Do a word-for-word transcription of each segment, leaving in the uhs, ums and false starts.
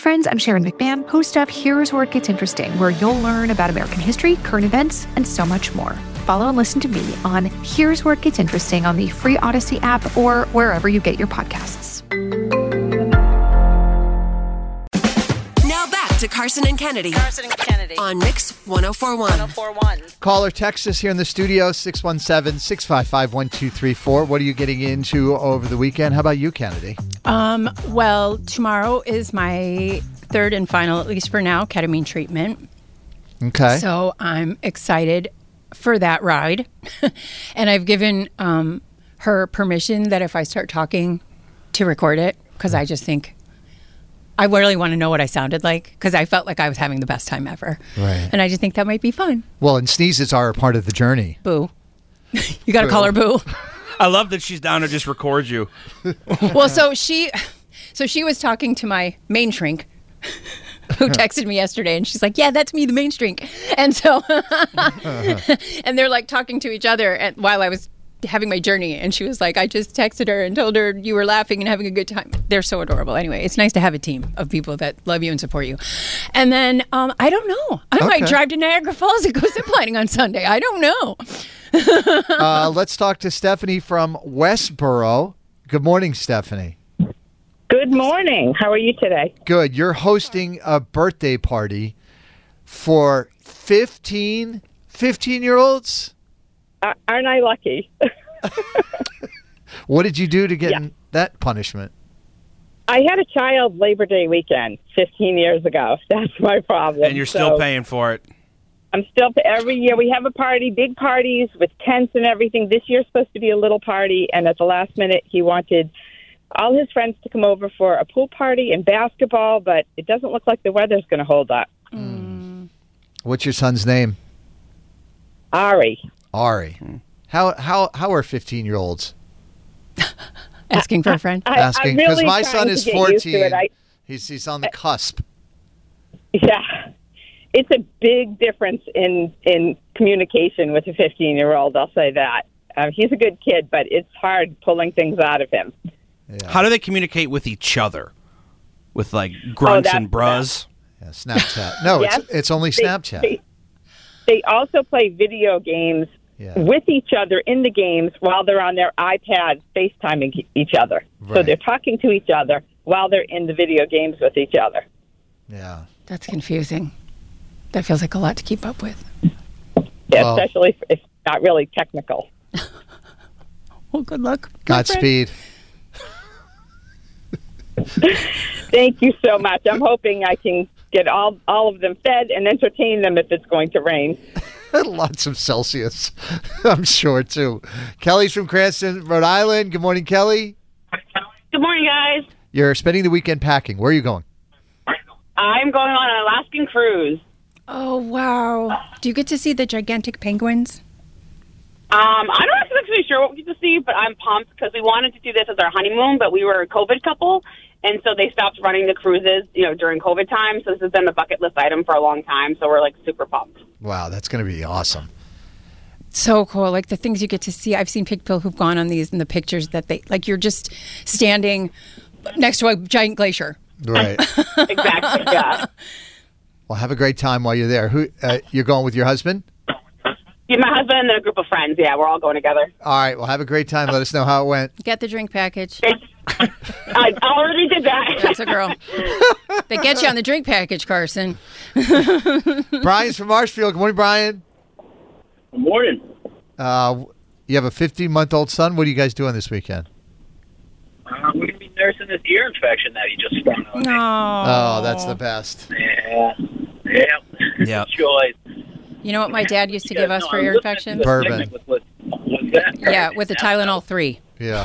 friends, I'm Sharon McMahon, host of Here's Where It Gets Interesting, where you'll learn about American history, current events, and so much more. Follow and listen to me on Here's Where It Gets Interesting on the free Odyssey app or wherever you get your podcasts. Now back to Carson and Kennedy. Carson and Kennedy. On Mix ten forty-one. ten forty-one. Caller, text us here in the studio, six one seven, six five five, one two three four. What are you getting into over the weekend? How about you, Kennedy? Um, well, tomorrow is my third and final, at least for now, ketamine treatment. Okay. So I'm excited for that ride. And I've given um, her permission that if I start talking to record it, because I just think I really want to know what I sounded like, because I felt like I was having the best time ever. Right. And I just think that might be fun. Well, and sneezes are a part of the journey. Boo. You got to call her Boo. I love that she's down to just record you. Well, so she, so she was talking to my main shrink, who texted me yesterday, and she's like, "Yeah, that's me, the main shrink." And so, and they're like talking to each other, and while I was having my journey, and she was like, "I just texted her and told her you were laughing and having a good time." They're so adorable. Anyway, it's nice to have a team of people that love you and support you. And then um, I don't know. I Okay. might drive to Niagara Falls and go ziplining on Sunday. I don't know. uh, let's talk to Stephanie from Westboro. Good morning, Stephanie. Good morning. How are you today? Good. You're hosting a birthday party for fifteen, fifteen-year-olds? Uh, aren't I lucky? What did you do to get Yeah. in that punishment? I had a child Labor Day weekend fifteen years ago. That's my problem. And you're still So paying for it. I'm still, every year we have a party, big parties with tents and everything. This year's supposed to be a little party, and at the last minute he wanted all his friends to come over for a pool party and basketball, but it doesn't look like the weather's going to hold up. Mm. What's your son's name? Ari. Ari. How how how are fifteen-year-olds? Asking for a friend. I, Asking I'm because really my trying son to is get used to fourteen. it. I, He's he's on the cusp. Yeah. It's a big difference in, in communication with a fifteen-year-old, I'll say that. Uh, he's a good kid, but it's hard pulling things out of him. Yeah. How do they communicate with each other? With like grunts that's and bras? Yeah, Snapchat. No, Yes. it's it's only They- Snapchat. They, they also play video games Yeah. with each other in the games while they're on their iPad FaceTiming each other. So Right. they're talking to each other while they're in the video games with each other. Yeah. That's confusing. That feels like a lot to keep up with. Yeah, Well- especially if it's not really technical. Well, good luck. my friend. Godspeed. Thank you so much. I'm hoping I can get all, all of them fed and entertain them if it's going to rain. Lots of Celsius, I'm sure, too. Kelly's from Cranston, Rhode Island. Good morning, Kelly. Good morning, guys. You're spending the weekend packing. Where are you going? I'm going on an Alaskan cruise. Oh, wow. Do you get to see the gigantic penguins? Um, I'm not exactly sure what we get to see, but I'm pumped because we wanted to do this as our honeymoon, but we were a COVID couple, and so they stopped running the cruises, you know, during COVID time. So this has been a bucket list item for a long time. So we're like super pumped. Wow, that's going to be awesome. So cool. Like the things you get to see. I've seen people who've gone on these and the pictures that they, like you're just standing next to a giant glacier. Right. Exactly. Yeah. Well, have a great time while you're there. Who uh, you're going with your husband? Yeah, my husband and a group of friends. Yeah, we're all going together. All right. Well, have a great time. Let us know how it went. Get the drink package. I already did that. That's a girl. They get you on the drink package, Carson. Brian's from Marshfield. Good morning, Brian. Good morning. Uh, you have a fifteen-month-old son. What are you guys doing this weekend? Uh, we're going to be nursing this ear infection that he just sprung on me. No. Oh, that's the best. Yeah. Yeah. Yep. Choice. You know what my dad used to You give guys us know for I'm ear listening infections? to the Bourbon. segment With, with, what's that? Yeah, with the Tylenol three. Yeah.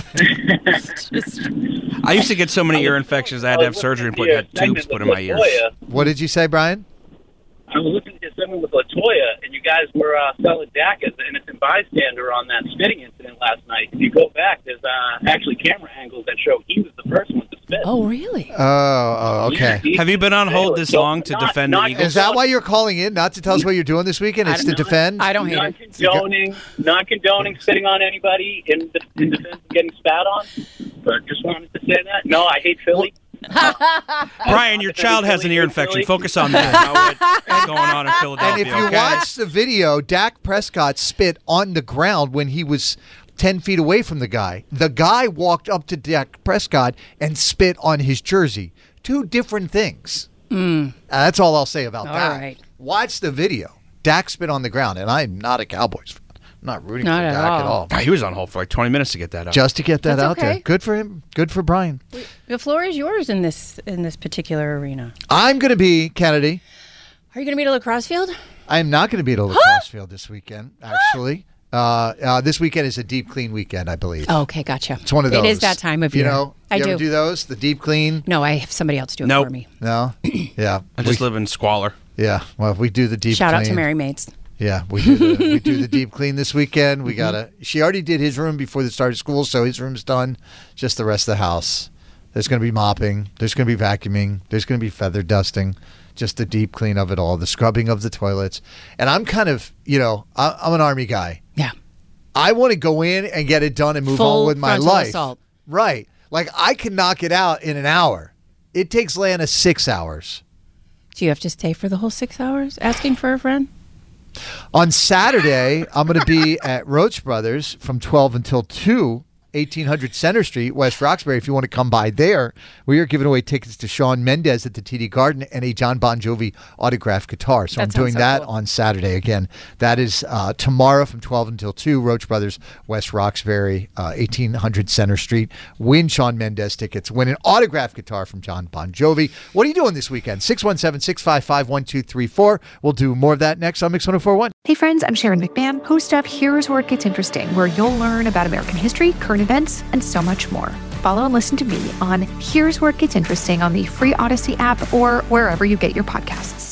I used to get so many ear infections I had to have surgery and put had tubes put in my ears. What did you say, Brian? I was listening to something with Latoya, and you guys were uh, selling D A C as the innocent bystander on that spitting incident last night. If you go back, there's uh, actually camera angles that show he was the first one to spit. Oh, really? Oh, oh okay. Yeah, he- Have you been on hold this long to Not- defend not- the Eagles? Is that why you're calling in? Not to tell us what you're doing this weekend? It's to defend? I don't hate Not it. condoning, not condoning spitting on anybody in, the, in defense of getting spat on. But just wanted to say that. No, I hate Philly. Brian, your child has an ear infection. Focus on that. Not what's going on in Philadelphia. And if you okay? watch the video, Dak Prescott spit on the ground when he was ten feet away from the guy. The guy walked up to Dak Prescott and spit on his jersey. Two different things. Mm. Uh, that's all I'll say about All that. right. Watch the video. Dak spit on the ground, and I'm not a Cowboys fan. I'm not rooting Not for at Dak all. at all. God, he was on hold for like twenty minutes to get that out. Just to get that That's out there. okay. Good for him. Good for Brian. The floor is yours in this in this particular arena. I'm going to be, Kennedy. Are you going to be at a lacrosse field? I'm not going to be at a lacrosse field this weekend, actually. Uh, uh, this weekend is a deep clean weekend, I believe. Oh, okay, gotcha. It's one of those. It is that time of you year. know, I you do. ever do those? The deep clean? No, I have somebody else do it Nope. for me. No? Yeah. I just we, live in squalor. Yeah. Well, we do the deep Shout clean. out to Mary Maids. Yeah, we do the, we do the deep clean this weekend. We gotta. She already did his room before the start of school, so his room's done. Just the rest of the house. There's going to be mopping. There's going to be vacuuming. There's going to be feather dusting. Just the deep clean of it all. The scrubbing of the toilets. And I'm kind of, you know, I, I'm an Army guy. Yeah. I want to go in and get it done and move Full on with my frontal life. assault. Right. Like I can knock it out in an hour. It takes Lana six hours. Do you have to stay for the whole six hours asking for a friend? On Saturday, I'm going to be at Roach Brothers from twelve until two, eighteen hundred Center Street, West Roxbury. If you want to come by there, we are giving away tickets to Shawn Mendes at the T D Garden and a John Bon Jovi autographed guitar. So That I'm sounds doing so that cool. on Saturday. Again, that is uh, tomorrow from twelve until two, Roach Brothers, West Roxbury, uh, eighteen hundred Center Street. Win Shawn Mendes tickets. Win an autographed guitar from John Bon Jovi. What are you doing this weekend? six one seven, six five five, one two three four. We'll do more of that next on Mix one oh four point one. Hey friends, I'm Sharon McMahon, host of Here's Where It Gets Interesting, where you'll learn about American history, current events, and so much more. Follow and listen to me on Here's Where It Gets Interesting on the free Odyssey app or wherever you get your podcasts.